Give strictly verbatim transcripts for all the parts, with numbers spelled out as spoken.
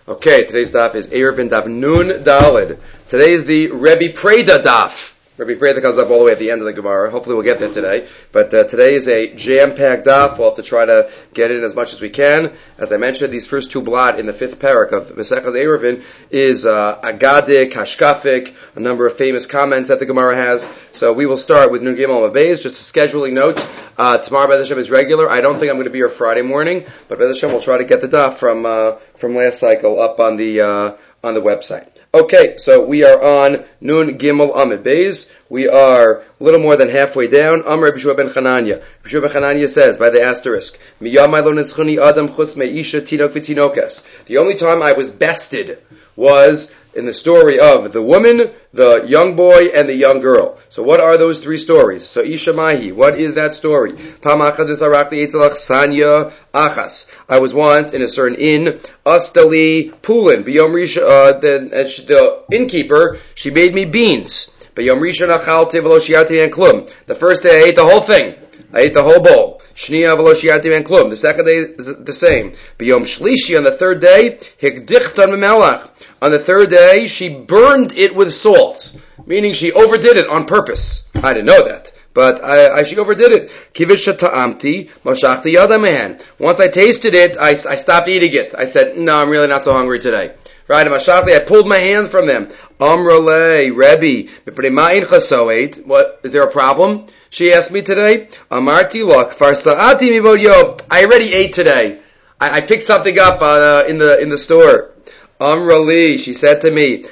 Okay, today's daf is Eruvin Daf Nun Dalid. Today is the Rebbe Preda daf. Rebbe Preda comes up all the way at the end of the Gemara. Hopefully we'll get there today. But uh, today is a jam-packed daf. We'll have to try to get in as much as we can. As I mentioned, these first two blot in the fifth parak of Mesechus Eruvin is uh, Agadik, Hashkafik, a number of famous comments that the Gemara has. So we will start with Nun Gimel Mabez. Just a scheduling note. Uh, tomorrow, B'ez Hashem, is regular. I don't think I'm going to be here Friday morning, but B'ez Hashem, we'll try to get the daf from uh, from last cycle up on the uh, on the website. Okay, so we are on Nun Gimel Amid Beis. We are a little more than halfway down. Amr Rabbi Yeshua ben Chananya. Rabbi Yeshua ben Chananya says, by the asterisk, Miyamai lo nitzchuni adam chutz me'isha tinok v'tinokas. The only time I was bested was in the story of the woman, the young boy, and the young girl. So what are those three stories? So Isha Mahi, what is that story? Pam achas v'sarakti etzelach sanya achas. I was once in a certain inn, Astali Pulin, b'yom risha, uh, the, the innkeeper, she made me beans. B'yom risha nachalti v'lo shiati and klum. The first day I ate the whole thing. I ate the whole bowl. Shniya v'lo shiati and klum. The second day is the same. B'yom shlishi, on the third day, hikdichtan m'melach. On the third day, she burned it with salt, meaning she overdid it on purpose. I didn't know that, but I, I, she overdid it. Kivish ta'amti, mashachti yadamehan. Once I tasted it, I, I stopped eating it. I said, no, I'm really not so hungry today. Right, mashachti, I pulled my hands from them. Amrale, Rebbe, what, is there a problem? She asked me today. Amarti lak, farsaati mibodyo. I already ate today. I, I picked something up uh, in the in the store. Amrali, she said to me,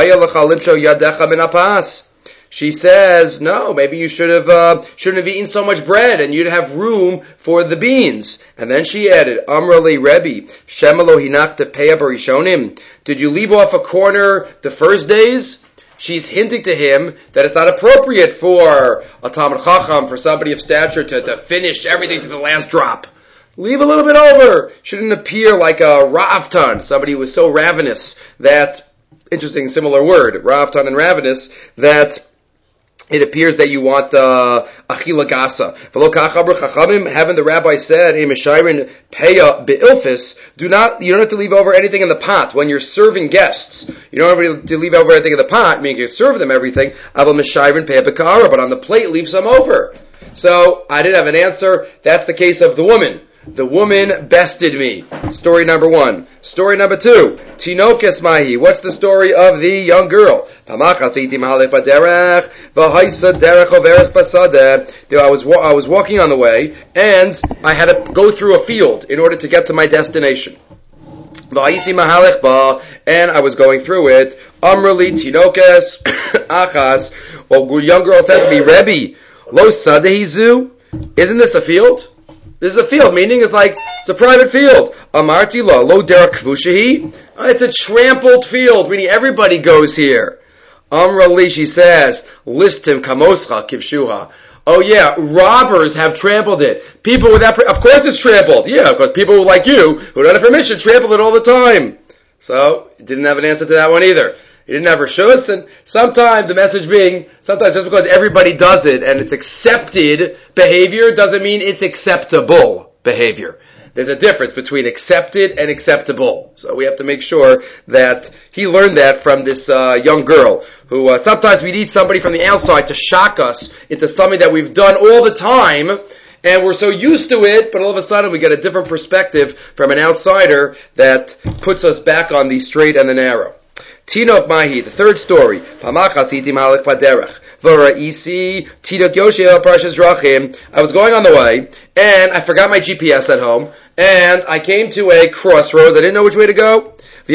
she says, no, maybe you should have, uh, shouldn't have eaten so much bread and you'd have room for the beans. And then she added, Amrali Rebbe, Shemalo hinach tepeya barishonim. Did you leave off a corner the first days? She's hinting to him that it's not appropriate for a Talmid Chacham, for somebody of stature to, to finish everything to the last drop. Leave a little bit over. Shouldn't appear like a ra'avtan, somebody who was so ravenous that, interesting similar word, ra'avtan and ravenous, that it appears that you want uh, achila gasa. Haven't the rabbi said, do not, you don't have to leave over anything in the pot when you're serving guests. You don't have to leave over anything in the pot, meaning you serve them everything, but on the plate leave some over. So, I didn't have an answer. That's the case of the woman. The woman bested me. Story number one. Story number two. Tinokes mahi. What's the story of the young girl? I was I was walking on the way, and I had to go through a field in order to get to my destination. And I was going through it. Amrali tinokes achas. Well, young girl said to me, Rebbe, lo sadehizu. Isn't this a field? This is a field, meaning it's like, it's a private field. Amarti lo, lo derek kvushahi. It's a trampled field, meaning everybody goes here. Amrali, she says, listim kamoscha kivshuha. Oh yeah, robbers have trampled it. People without, of course it's trampled. Yeah, because people like you, who don't have permission, trample it all the time. So, didn't have an answer to that one either. He didn't have reshus, and sometimes the message being, sometimes just because everybody does it and it's accepted behavior doesn't mean it's acceptable behavior. There's a difference between accepted and acceptable. So we have to make sure that he learned that from this uh, young girl, who uh, sometimes we need somebody from the outside to shock us into something that we've done all the time, and we're so used to it, but all of a sudden we get a different perspective from an outsider that puts us back on the straight and the narrow. Tinok Mahi, the third story. I was going on the way, and I forgot my G P S at home, and I came to a crossroads. I didn't know which way to go.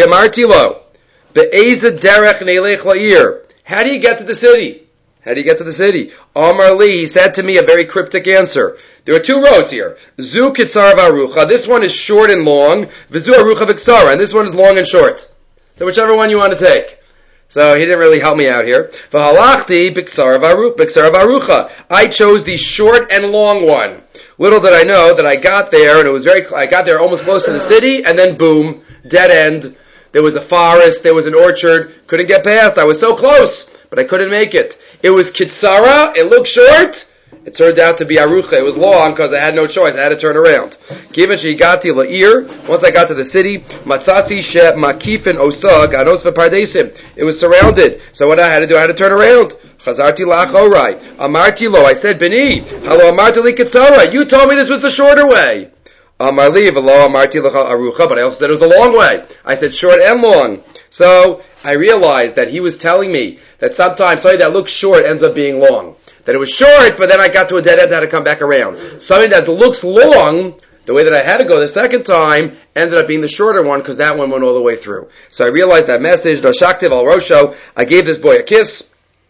How do you get to the city? How do you get to the city? Amar Li, he said to me a very cryptic answer. There are two roads here. Zu Kitsar Varucha. This one is short and long. Vizu Arucha Viksara. And this one is long and short. So whichever one you want to take. So he didn't really help me out here. V'halachti Biksar Varucha. I chose the short and long one. Little did I know that I got there, and it was very, I got there almost close to the city, and then boom, dead end. There was a forest, there was an orchard, couldn't get past. I was so close, but I couldn't make it. It was Kitsara, it looked short, It turned out to be arucha. It was long because I had no choice. I had to turn around. Given shegati la'ir, once I got to the city, matzasi she makifin osag anos v'pardesim. It was surrounded. So what I had to do, I had to turn around. Chazarti la'achorai. Amarti lo. I said, Beni, hello amarti li kitzara. You told me this was the shorter way. Amarli v'lo amarti l'cha arucha. But I also said it was the long way. I said short and long. So I realized that he was telling me that sometimes something that looks short ends up being long. That it was short, but then I got to a dead end and had to come back around. Something that looks long, the way that I had to go the second time, ended up being the shorter one because that one went all the way through. So I realized that message, Dashaktiv al Rosho, I gave this boy a kiss.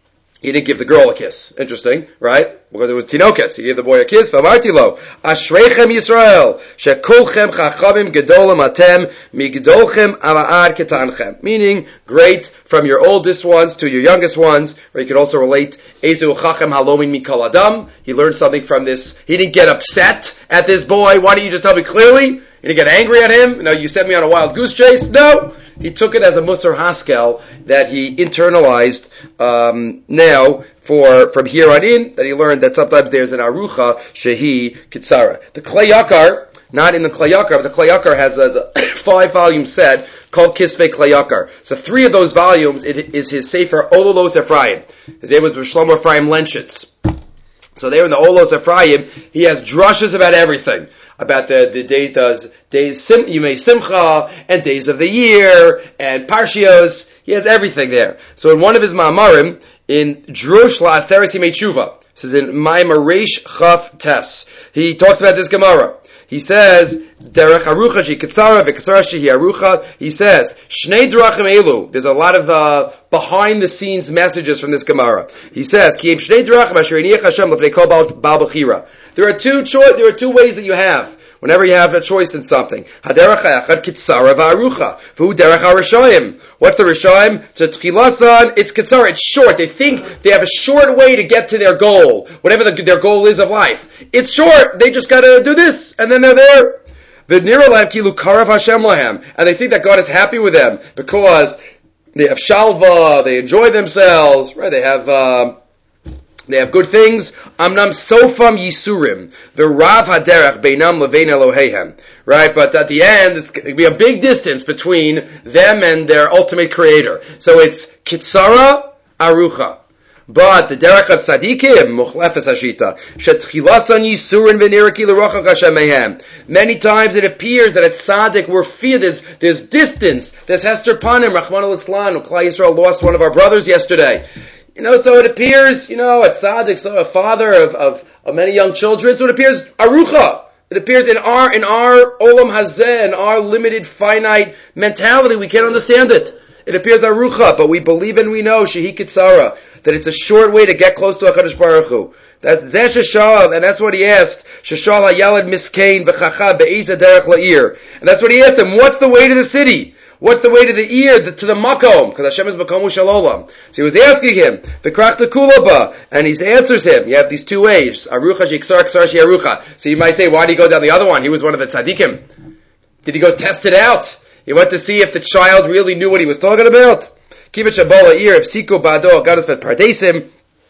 He didn't give the girl a kiss. Interesting, right? Because it was Tinokes. He gave the boy a kiss. V'amartilo, Ashreichem Yisrael, shekulchem chachamim gedolim atem, migdolchem ava'ad ketanchem. Meaning, great from your oldest ones to your youngest ones. Or you could also relate, Ezu chachem halomin mikol adam. He learned something from this. He didn't get upset at this boy. Why don't you just tell me clearly? You didn't get angry at him? No, you sent me on a wild goose chase? No! He took it as a Musar Haskel that he internalized um, now for from here on in, that he learned that sometimes there's an Arucha Shehi Kitzara. The Klei Yakar, not in the Klei Yakar, but the Klei Yakar has a five-volume set called Kisvei Klei Yakar. So three of those volumes it is his Sefer Ololos Ephraim. His name was Shlomo Ephraim Lenshitz. So there in the Olos Ephraim, he has drushes about everything. About the, the days, does, days, sim, Yimei Simcha, and days of the year, and Parshios. He has everything there. So in one of his Ma'amarim, in Drush La'aseres Yimei Tshuva, this is in Ma'amar Reish Chaf Tes, he talks about this Gemara. He says, Derech Arucha Shi Kitzara V'Kitzara Shi Arucha. He says, Shnei Drachim Elu. There's a lot of uh, behind the scenes messages from this Gemara. He says, Ki Shnei Drachim Asher Yiniach Hashem L'Pnei Kol Baal Bechira. There are two cho- There are two ways that you have whenever you have a choice in something. Haderech Ha'echad Kitzara V'Arucha. V'hu Derech HaRishayim. What's the Rishayim? So Tchilasan, it's Kitzara, it's short. They think they have a short way to get to their goal, whatever the, their goal is of life. It's short. They just gotta do this, and then they're there. V'niralam kilu karav Hashem lahem. And they think that God is happy with them because they have shalva, they enjoy themselves, right? They have, um, They have good things. Amnam sofam yisurim. The rav haderech beinam levein Eloheihem. Right? But at the end, it's going to be a big distance between them and their ultimate creator. So it's kitzara arucha. But the derech of tzadikim, muchlefes hashita, shetchilasan yisurin v'niraki l'rochach Hashem mehem. Many times it appears that at tzaddik we're feared, there's, there's distance, there's hester panim, Rachmana litzlan, Klal Yisrael lost one of our brothers yesterday. You know, so it appears, you know, at tzaddik, so a father of, of, of many young children, so it appears arucha. It appears in our, in our olam hazeh, in our limited, finite mentality, we can't understand it. It appears arucha, but we believe and we know, shehi kitzara, that it's a short way to get close to HaKadosh Baruch Hu. That's Zeh Sheshal, and that's what he asked. Sheshal hayalad miskain v'chacha be'eza derech la'ir. And that's what he asked him, what's the way to the city? What's the way to the ear, the, to the makom? Because Hashem is makomu shalolam. So he was asking him, v'krachta kulaba, and he answers him. You have these two ways, arucha sheksar ksar she arucha. So you might say, why did he go down the other one? He was one of the tzaddikim. Did he go test it out? He went to see if the child really knew what he was talking about. Kivet shabola ear of siko bado gadus vet pardesim.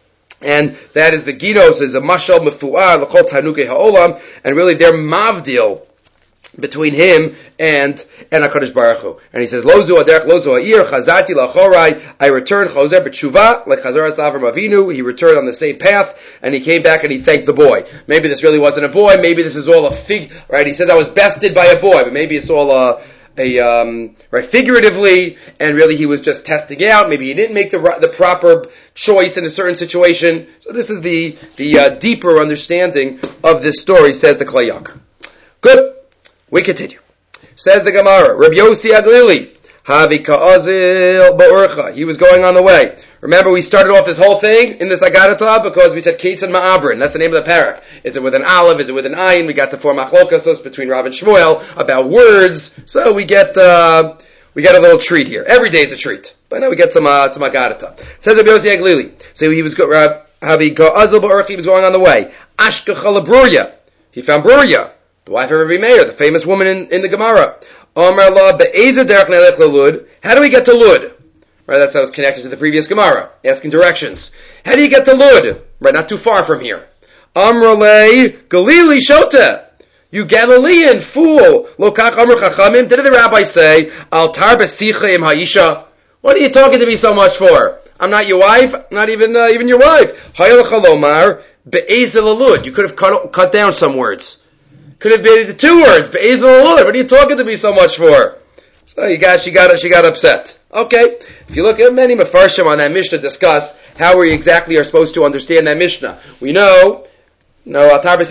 And that is the ginos, is a mashal mefu'ar, l'chol tanuke ha'olam, and really they're mavdil between him and and HaKadosh Baruch Hu. And he says, Lozu aderech lozu ha'ir, chazati lachorai, I returned chozer b'tshuva, like chazaras Avram Avinu, he returned on the same path, and he came back and he thanked the boy. Maybe this really wasn't a boy, maybe this is all a fig, right? He says, I was bested by a boy, but maybe it's all a, a um, right, figuratively, and really he was just testing out, maybe he didn't make the the proper choice in a certain situation. So this is the, the uh, deeper understanding of this story, says the Klei Yakar. Good. We continue. Says the Gemara, Rabbi Yossi Aglili, Havi Ka'azil Ba'urcha. He was going on the way. Remember, we started off this whole thing in this Agadata because we said Kates and Ma'abrin. That's the name of the parak. Is it with an Aleph? Is it with an Ayin? We got the four machlokasos between Rav and Shmuel about words. So we get uh, we get a little treat here. Every day is a treat. But now we get some uh, some Agadata. Says Rabbi Yossi Aglili. So he was go, Rav Havi Ka'azil Ba'urcha. He was going on the way. Ashka Chalabruya. He found Bruya, the wife of Rabbi Meir, the famous woman in, in the Gemara. Amar la be'eza derech nelech lelud. How do we get to Lud? Right, that's how it's connected to the previous Gemara, asking directions. How do you get to Lud? Right, not too far from here. Amrale Galili Shota. You Galilean fool. Lokach Amr Chachamim. Did the rabbi say, Al tar b'sicha im ha'isha? What are you talking to me so much for? I'm not your wife. Not even uh, even your wife. Hayal chalomar be'ezel alud. You could have cut, cut down some words. Could have made it to two words. Be'ezel alud. What are you talking to me so much for? So you got, she got, she got upset. Okay. If you look at many Mefarshim on that Mishnah discuss how we exactly are supposed to understand that Mishnah. We know, no,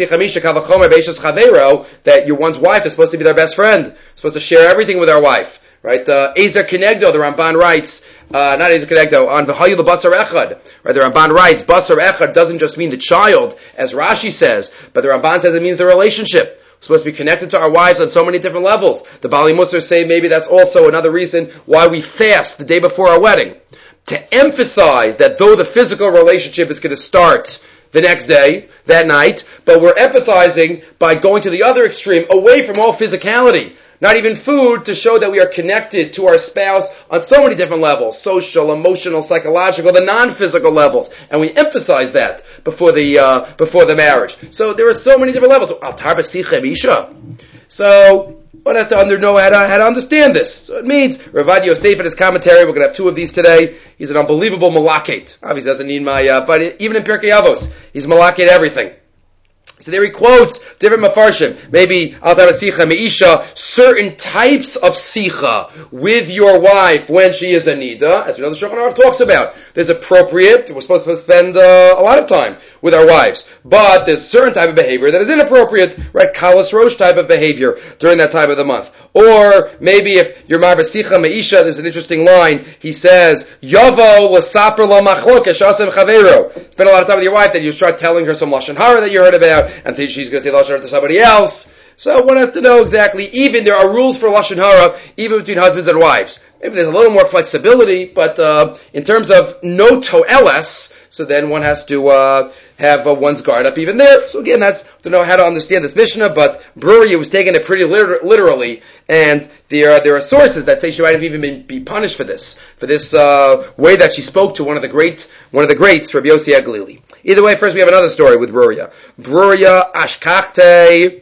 that your one's wife is supposed to be their best friend. Supposed to share everything with our wife. Right? Uh, Ezer Kenegdo, the Ramban writes, uh, not Ezer Kenegdo, on V'hayu Basar Echad. Right? The Ramban writes, Basar Echad doesn't just mean the child, as Rashi says, but the Ramban says it means the relationship. We're supposed to be connected to our wives on so many different levels. The Bali Musar say maybe that's also another reason why we fast the day before our wedding. To emphasize that though the physical relationship is going to start the next day, that night, but we're emphasizing by going to the other extreme, away from all physicality. Not even food, to show that we are connected to our spouse on so many different levels. Social, emotional, psychological, the non-physical levels. And we emphasize that before the, uh, before the marriage. So there are so many different levels. So, one has to under, know how to, how to understand this. So it means, Ravad Yosef in his commentary, we're going to have two of these today. He's an unbelievable malakate. Obviously doesn't need my, uh, but even in Pirkei Avos, he's malakate everything. So there he quotes different mafarshim. Maybe al tar b'sicha meisha, certain types of sicha with your wife when she is a nida, as we know the Shulchan Aruch talks about. There's appropriate. We're supposed to spend uh, a lot of time with our wives, but there's certain type of behavior that is inappropriate, right? Kalas rosh type of behavior during that time of the month. Or maybe if you're mar b'sicha meisha, there's an interesting line. He says, "Yavo l'saper la machlok eshasem chavero." Spend a lot of time with your wife, then you start telling her some lashon hara that you heard about, and think she's going to say lashon hara to somebody else. So one has to know exactly. Even there are rules for lashon hara, even between husbands and wives. Maybe there's a little more flexibility, but uh, in terms of no toeles, so then one has to uh, have uh, one's guard up even there. So again, that's to know how to understand this Mishnah, but Bruri was taking it pretty liter- literally, and there are, there are sources that say she might have even been be punished for this, for this uh, way that she spoke to one of the great, one of the greats, Rabbi Yossi HaGlili. Either way, first we have another story with Bruria. Bruria ashkachte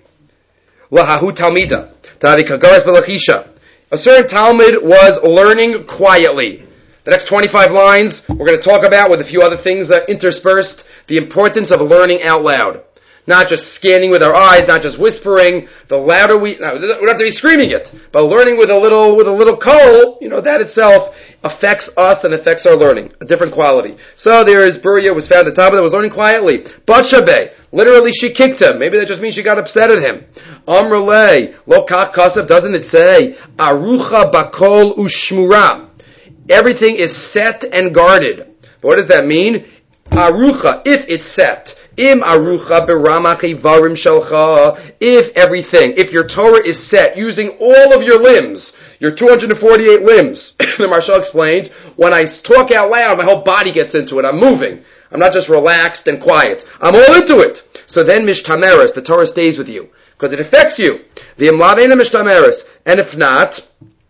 lahahu talmida tavi kagaras belachisha. A certain Talmud was learning quietly. The next twenty-five lines we're going to talk about with a few other things that interspersed the importance of learning out loud. Not just scanning with our eyes, not just whispering. The louder we, no, we don't have to be screaming it, but learning with a little, with a little kohl, you know, that itself affects us and affects our learning. A different quality. So there is, Bruria was found at the top that was learning quietly. Batshabe, literally she kicked him. Maybe that just means she got upset at him. Amrele, lo kach kasav, doesn't it say, arucha bakol ushmura. Everything is set and guarded. But what does that mean? Arucha, if it's set. Im arucha beramach ivarim shalcha. If everything, if your Torah is set using all of your limbs, your two hundred forty-eight limbs, the Marshal explains, when I talk out loud, my whole body gets into it. I'm moving. I'm not just relaxed and quiet. I'm all into it. So then mishtameres, the Torah stays with you, because it affects you. V'im laveina mishtameres. And if not,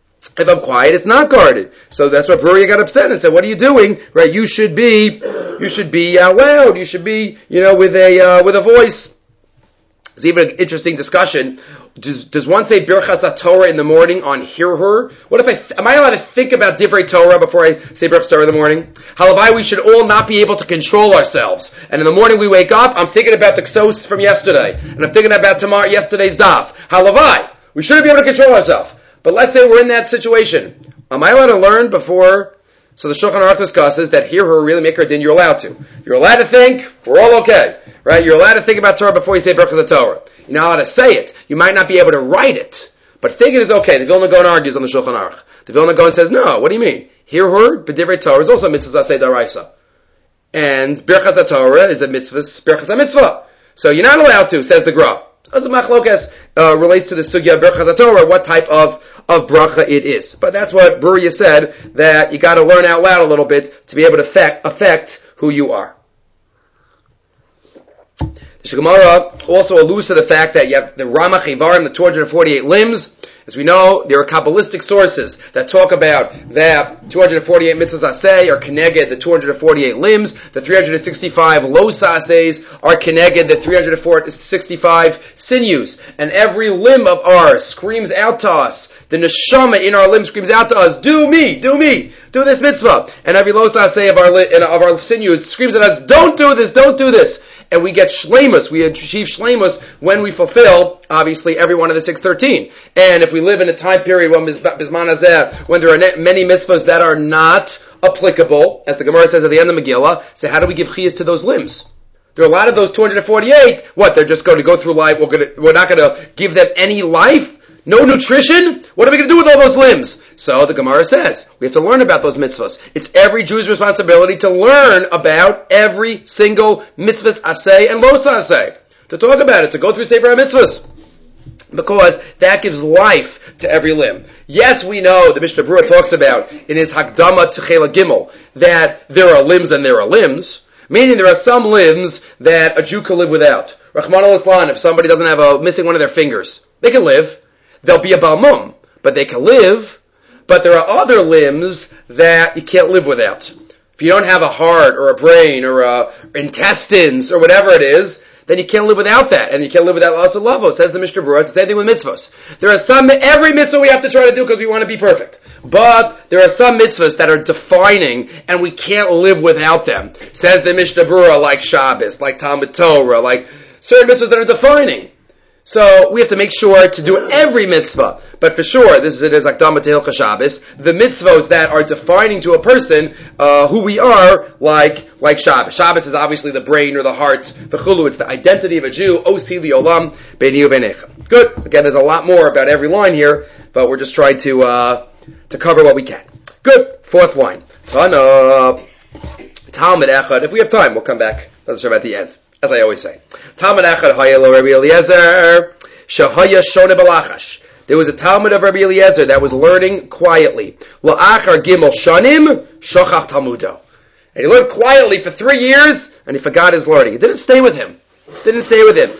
if I'm quiet, it's not guarded. So that's why Bruria got upset and said, "What are you doing? Right? You should be, you should be out loud. You should be, you know, with a uh, with a voice." There's even an interesting discussion. Does does one say Birchas HaTorah in the morning on Hear Her? What if I th- am I allowed to think about Divrei Torah before I say Birchas Torah in the morning? Halavai, we should all not be able to control ourselves. And in the morning we wake up, I'm thinking about the Ksos from yesterday, and I'm thinking about tomorrow yesterday's daf. Halavai, we shouldn't be able to control ourselves. But let's say we're in that situation. Am I allowed to learn before? So the Shulchan Aruch discusses that Hear Her really make her din. You're allowed to. You're allowed to think. We're all okay, right? You're allowed to think about Torah before you say Birchas Torah. You're not allowed to say it. You might not be able to write it, but thinking is okay. The Vilna Gaon argues on the Shulchan Aruch. The Vilna Gaon says, no. What do you mean? Hear Her, b'divrei Torah is also a mitzvah aseh daraisa, and Birchas Torah is a mitzvah, Birchas mitzvah. So you're not allowed to, says the Gra. As a machlokes uh, relates to the sugya Birchas Torah, what type of of bracha it is. But that's what Bruria said, that you got to learn out loud a little bit to be able to affect, affect who you are. The Gemara also alludes to the fact that you have the Ramach Ivarim, the two hundred forty-eight limbs, As we know, there are Kabbalistic sources that talk about that two hundred forty-eight mitzvahs aseh are keneged the two hundred forty-eight limbs, the three hundred sixty-five los asehs are keneged the three hundred sixty-five sinews, and every limb of ours screams out to us, the neshama in our limb screams out to us, do me, do me, do this mitzvah, and every los aseh of our, li- of our sinews screams at us, don't do this, don't do this. And we get shleimus, we achieve shleimus when we fulfill, obviously, every one of the six thirteen. And if we live in a time period when Bizman Hazeh, when there are many mitzvahs that are not applicable, as the Gemara says at the end of Megillah, so how do we give chiyas to those limbs? There are a lot of those two hundred forty-eight, what, they're just going to go through life, we're, going to, we're not going to give them any life? No nutrition? What are we going to do with all those limbs? So the Gemara says, we have to learn about those mitzvahs. It's every Jew's responsibility to learn about every single mitzvahs aseh and los aseh. To talk about it, to go through Sefer HaMitzvahs. Because that gives life to every limb. Yes, we know, the Mishnah Berurah talks about, in his Hakdama to Chela Gimel, that there are limbs and there are limbs. Meaning there are some limbs that a Jew can live without. Rahman al-Islam, if somebody doesn't have a, missing one of their fingers, they can live. They'll be a balmum, but they can live. But there are other limbs that you can't live without. If you don't have a heart or a brain or a, intestines or whatever it is, then you can't live without that. And you can't live without lasa lavo, says the Mishnah Berurah. It's the same thing with mitzvahs. There are some, every mitzvah we have to try to do because we want to be perfect. But there are some mitzvahs that are defining and we can't live without them. Says the Mishnah Berurah, like Shabbos, like Talmud Torah, like certain mitzvahs that are defining. So we have to make sure to do every mitzvah. But for sure, this is it as Akdama to Hilchah Shabbos, the mitzvahs that are defining to a person uh, who we are, like like Shabbos. Shabbos is obviously the brain or the heart, the chulu, it's the identity of a Jew, Osi Liolam, Beini U'Beinecha. Good. Again, there's a lot more about every line here, but we're just trying to uh, to cover what we can. Good. Fourth line. Tana. Talmud Echad. If we have time, we'll come back. Let's start at the end. As I always say. Talmud Echad Haya Lo Rabbi Eliezer Shahaya Shone Balachash. There was a Talmud of Rabbi Eliezer that was learning quietly. La'achar Gimel Shanim Shochach Talmudo. And he learned quietly for three years, and he forgot his learning. It didn't stay with him. It didn't stay with him.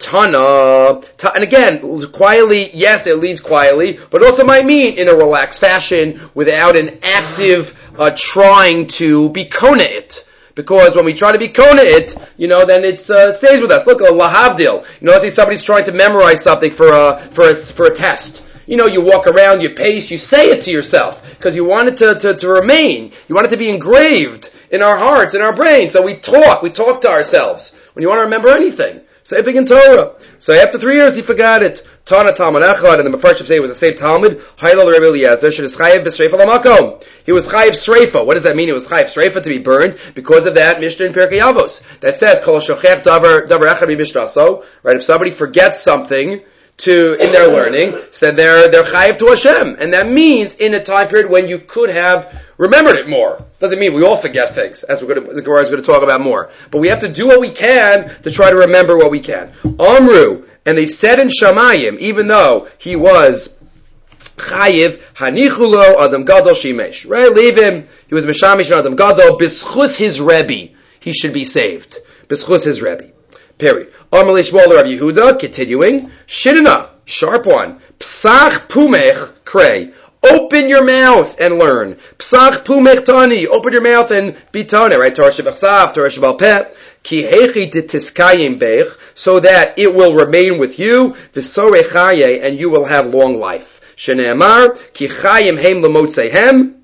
Tana. Ta- and again, quietly, yes, it leads quietly, but also might mean in a relaxed fashion, without an active uh, trying to be kona it. Because when we try to be kona it, you know, then it uh, stays with us. Look, a lahavdil. You know, let's say somebody's trying to memorize something for a, for a, for a test. You know, you walk around, you pace, you say it to yourself. Because you want it to, to, to remain. You want it to be engraved in our hearts, in our brains. So we talk, we talk to ourselves. When you want to remember anything. Say it in Torah. So after three years, he forgot it. Tana Talmud Echad, and the Mefarshim say it was the same Talmud. Hailal Rabbi Eliezer, Shedis Chayev B'Sreifa L'Makom. He was Chayev Sreifa. What does that mean? He was Chayev Sreifa to be burned because of that Mishnah in Pirkei Avos that says Kol Shochech Davar Davar Echad B'Mishnaso. Right? If somebody forgets something to in their learning, so then they're they're Chayev to Hashem, and that means in a time period when you could have remembered it more. Doesn't mean we all forget things, as we're going to, the Gemara is going to talk about more. But we have to do what we can to try to remember what we can. Amru, and they said in Shamayim, even though he was Chayiv, Hanichulo Adam Gadol Shimesh. Right? Leave him. He was Meshamish Adam Gadol. B'schus his Rebbe, he should be saved. B'schus his Rebbe. Period. Amr Lishmol Rabbi Yehuda, continuing. Shidana, sharp one. Psach Pumech Krei. Open your mouth and learn. Psach Pumech Tani. Open your mouth and be Tani. Right? Torah Shebachsav, Torah Shebal Peh. Ki hechi tiskayim bech, so that it will remain with you, v'sorei chaye, and you will have long life. Shene'amar, ki chayim heim lemotzehem.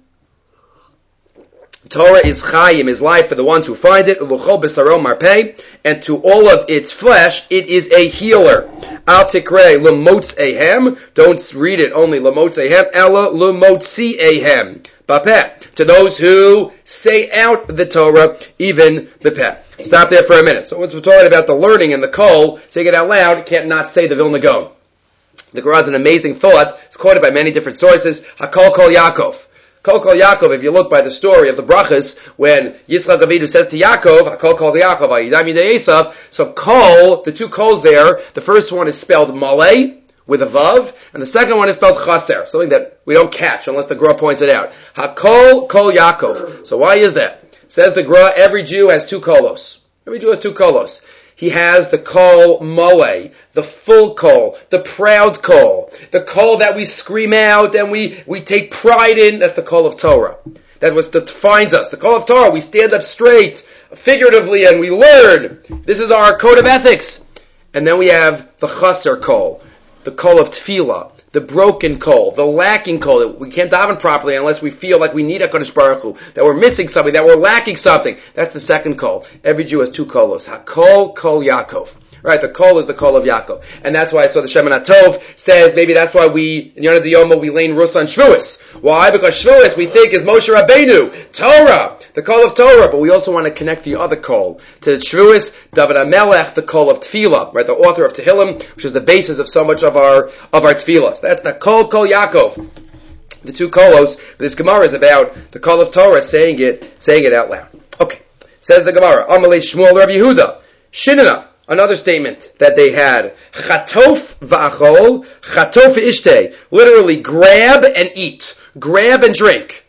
Torah is chayim, is life for the ones who find it, u'luchol b'sarom marpei, and to all of its flesh, it is a healer. Al tikrei lemotzehem, don't read it only lemotzehem, ella lemotzehem. Bapeh, to those who say out the Torah, even bepeh. Stop there for a minute. So once we're talking about the learning and the kol, take it out loud, can't not say the Vilna Gaon. The Gemara has an amazing thought. It's quoted by many different sources. Hakol kol Yaakov. Kol kol Yaakov, if you look by the story of the brachas, when Yitzchak Avinu says to Yaakov, Hakol kol Yaakov, Ayidam Yidei Esav, so kol, the two kols there, the first one is spelled malei, with a vav, and the second one is spelled chaser, something that we don't catch unless the Gra points it out. Hakol kol Yaakov. So why is that? Says the Gra, every Jew has two kolos. Every Jew has two kolos. He has the kol mole, the full kol, the proud kol, the kol that we scream out and we, we take pride in. That's the kol of Torah. That was that defines us. The kol of Torah. We stand up straight, figuratively, and we learn. This is our code of ethics. And then we have the chaser kol, the kol of tefillah, the broken kol, the lacking kol. We can't daven properly unless we feel like we need HaKadosh Baruch Hu, that we're missing something, that we're lacking something. That's the second kol. Every Jew has two kolos. HaKol, Kol Yaakov. Right, the kol is the kol of Yaakov. And that's why I saw the Shemoneh Tov says maybe that's why we, in Yonah D'Yomo, we lane Rus on Shavuos. Why? Because Shavuos we think is Moshe Rabbeinu, Torah, the kol of Torah, but we also want to connect the other kol to Shavuos, David HaMelech, the kol of Tefillah, right, the author of Tehillim, which is the basis of so much of our, of our Tefillah. That's the kol, Kol Yaakov. The two kolos, this Gemara is about the kol of Torah, saying it, saying it out loud. Okay. Says the Gemara, Amalei Shmuel Rabbi Yehuda, Shinana. Another statement that they had, chatof v'achol, chatof v'ishtei, literally grab and eat, grab and drink.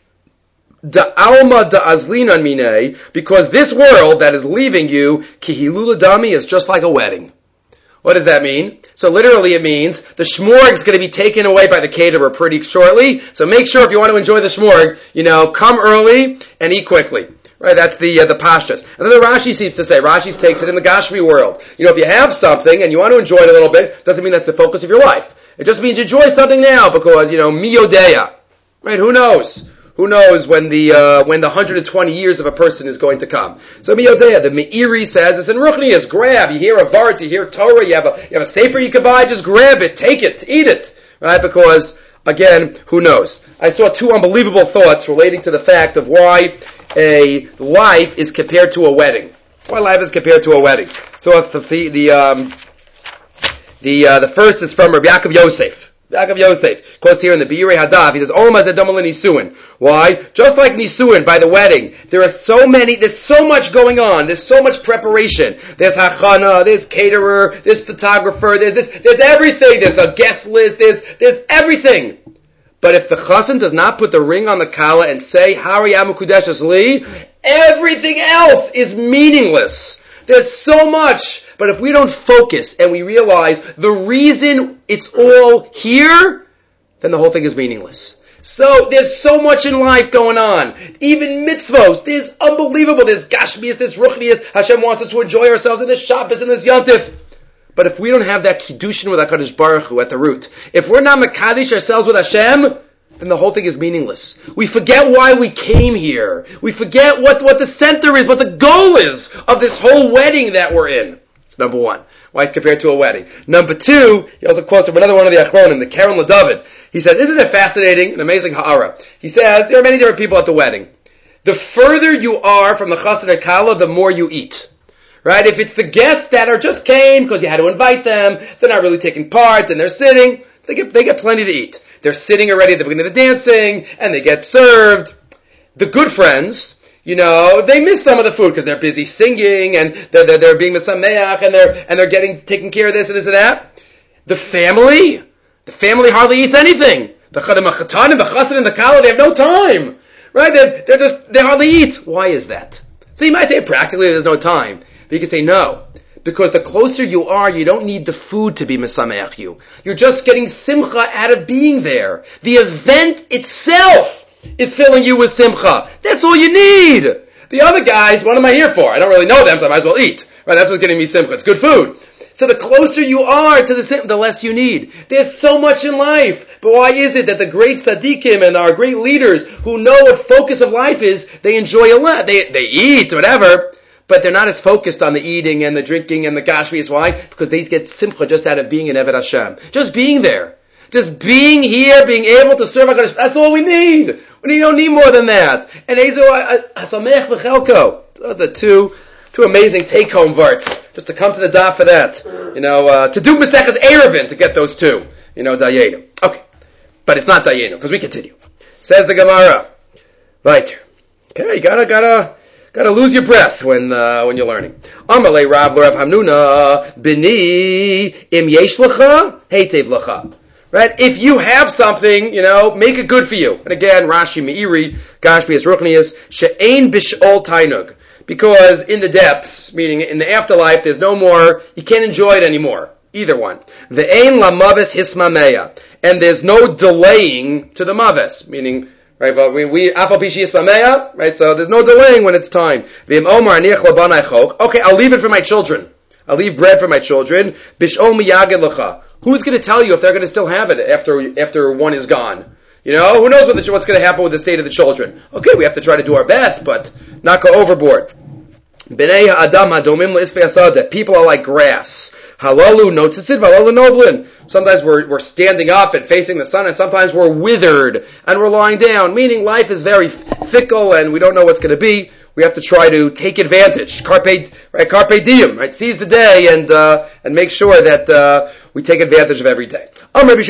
Da alma da azlinan minei, because this world that is leaving you, kihilula dami, is just like a wedding. What does that mean? So literally it means the shmorg is going to be taken away by the caterer pretty shortly, so make sure if you want to enjoy the shmorg, you know, come early and eat quickly. Right, that's the uh, the pashtas. And then the Rashi seems to say, Rashi takes it in the Gashmi world. You know, if you have something and you want to enjoy it a little bit, doesn't mean that's the focus of your life. It just means you enjoy something now because, you know, miyodea. Right, who knows? Who knows when the uh, when the one hundred twenty years of a person is going to come? So miyodea, the Meiri says, it's in Ruchnius, grab. You hear a Vart, you hear Torah, you have a you have a sefer you can buy, just grab it, take it, eat it. Right, because, again, who knows? I saw two unbelievable thoughts relating to the fact of why a life is compared to a wedding. Why life is compared to a wedding? So if the the um, the uh, the first is from Rabbi Yaakov Yosef. Yaakov Yosef quotes here in the Be'irei Hadav. He says, "Oma zedomel nisuin." Why? Just like nisuin by the wedding, there are so many. There's so much going on. There's so much preparation. There's hachana. There's caterer. There's photographer. There's this. There's everything. There's a guest list. There's there's everything. But if the chassan does not put the ring on the kala and say, Hari Yamu Kudeshes Li, everything else is meaningless. There's so much. But if we don't focus and we realize the reason it's all here, then the whole thing is meaningless. So there's so much in life going on. Even mitzvos, there's unbelievable. There's gashmias, there's ruchnias. Hashem wants us to enjoy ourselves in this Shabbos and this Yontif. But if we don't have that kiddushin with HaKadosh Baruch Hu at the root, if we're not mekadosh ourselves with Hashem, then the whole thing is meaningless. We forget why we came here. We forget what, what the center is, what the goal is of this whole wedding that we're in. It's number one. Why it's compared to a wedding. Number two, he also quotes from another one of the Achronim, the Karen LaDavid. He says, isn't it fascinating, an amazing ha'ara? He says, there are many different people at the wedding. The further you are from the chassan kala, the more you eat. Right? If it's the guests that are just came because you had to invite them, they're not really taking part and they're sitting, they get they get plenty to eat. They're sitting already at the beginning of the dancing and they get served. The good friends, you know, they miss some of the food because they're busy singing and they're, they're, they're being mesameach and they're and they're getting taking care of this and this and that. The family, the family hardly eats anything. The chatanim, the chassan, and the kala, they have no time. Right? They're, they're just they hardly eat. Why is that? So you might say practically there's no time. But you can say no. Because the closer you are, you don't need the food to be mesameach you. You're just getting simcha out of being there. The event itself is filling you with simcha. That's all you need. The other guys, what am I here for? I don't really know them, so I might as well eat. Right? That's what's getting me simcha. It's good food. So the closer you are to the simcha, the less you need. There's so much in life. But why is it that the great tzaddikim and our great leaders who know what focus of life is, they enjoy a lot. They, they eat, whatever. But they're not as focused on the eating and the drinking and the gashmis. Why? Because they get simcha just out of being in Eved Hashem. Just being there. Just being here, being able to serve HaKadosh. That's all we need. We don't need more than that. And Ezo Hasamech V'chelko. Those are two, two amazing take-home varts. Just to come to the daf for that. You know, uh, to do Masechas Erevin to get those two. You know, Dayenu. Okay. But it's not Dayenu, because we continue. Says the Gemara. Right. Okay, you gotta, gotta, Gotta lose your breath when uh, when you're learning. Amalei Rav Rav Hamnuna bini im yesh lecha heitev lecha. Right? If you have something, you know, make it good for you. And again, Rashi Meiri, Gashmi is Ruchnius, she'ein bish'ol tainug. Because in the depths, meaning in the afterlife, there's no more, you can't enjoy it anymore. Either one. Ve'ein lamaves hismameya. And there's no delaying to the maves, meaning, right, but we, we, afal pishi hismameya, right, so there's no delaying when it's time. Ve'im omar aniach labanai chok. Okay, I'll leave it for my children. I'll leave bread for my children. Bish'ol miyaged lecha. Who's going to tell you if they're going to still have it after, after one is gone? You know, who knows what the, what's going to happen with the state of the children? Okay, we have to try to do our best, but not go overboard. B'nei ha'adam hadomim le'isvei hasadeh. People are like grass. Halalu notzitzid, halalu novlin. Sometimes we're, we're standing up and facing the sun, and sometimes we're withered and we're lying down. Meaning life is very fickle, and we don't know what's going to be. We have to try to take advantage. Carpe, right? Carpe diem, right? Seize the day and uh, and make sure that uh, we take advantage of every day. If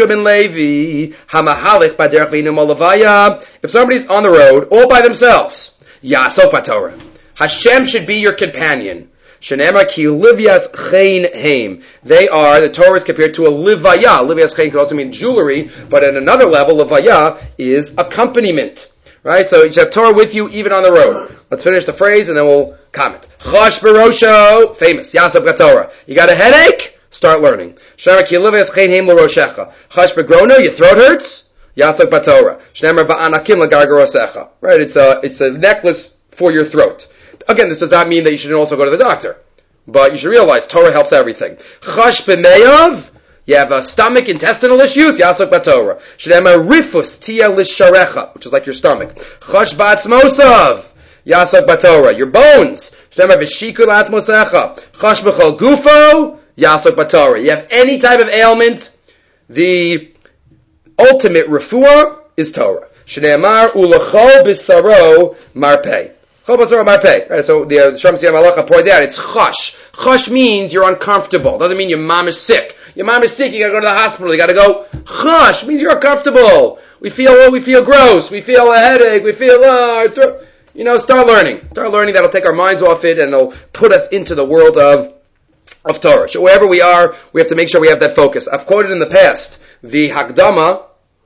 somebody's on the road all by themselves, Yasok Torah. Hashem should be your companion. Shenema ki livyas chein heim. They are, the Torah is compared to a livaya. Livyas chein could also mean jewelry, but at another level, livaya is accompaniment. Right? So you should have Torah with you even on the road. Let's finish the phrase and then we'll comment. Chosh barosho, famous. Yasok Torah. You got a headache? Start learning. Shenema ki livyas chein heim l'roshecha. Chosh begrono, your throat hurts? Yasok Torah. Shenema va'anakim l'gargarosecha. Right? It's a, it's a necklace for your throat. Again, this does not mean that you should also go to the doctor. But you should realize Torah helps everything. Chash b'meyav, you have a stomach, intestinal issues, Yasok b'Torah. Shnema rifus tia lisharecha, which is like your stomach. Chash b'atzmosav, Yasok b'Torah. Your bones, Shnema v'shikul atzmosecha. Chash b'chol gufo, Yasok b'Torah. You have any type of ailment, the ultimate refuah is Torah. Shneemar ulachol b'saro marpeh. Right, so the uh, Shem Siyam Halacha pointed out, it's chash. Chash means you're uncomfortable. Doesn't mean your mom is sick. Your mom is sick, you gotta go to the hospital, you gotta go. Chash means you're uncomfortable. We feel, oh, we feel gross, we feel a headache, we feel, uh, th- you know, start learning. Start learning, that'll take our minds off it, and it'll put us into the world of, of Torah. So wherever we are, we have to make sure we have that focus. I've quoted in the past, the Hakdama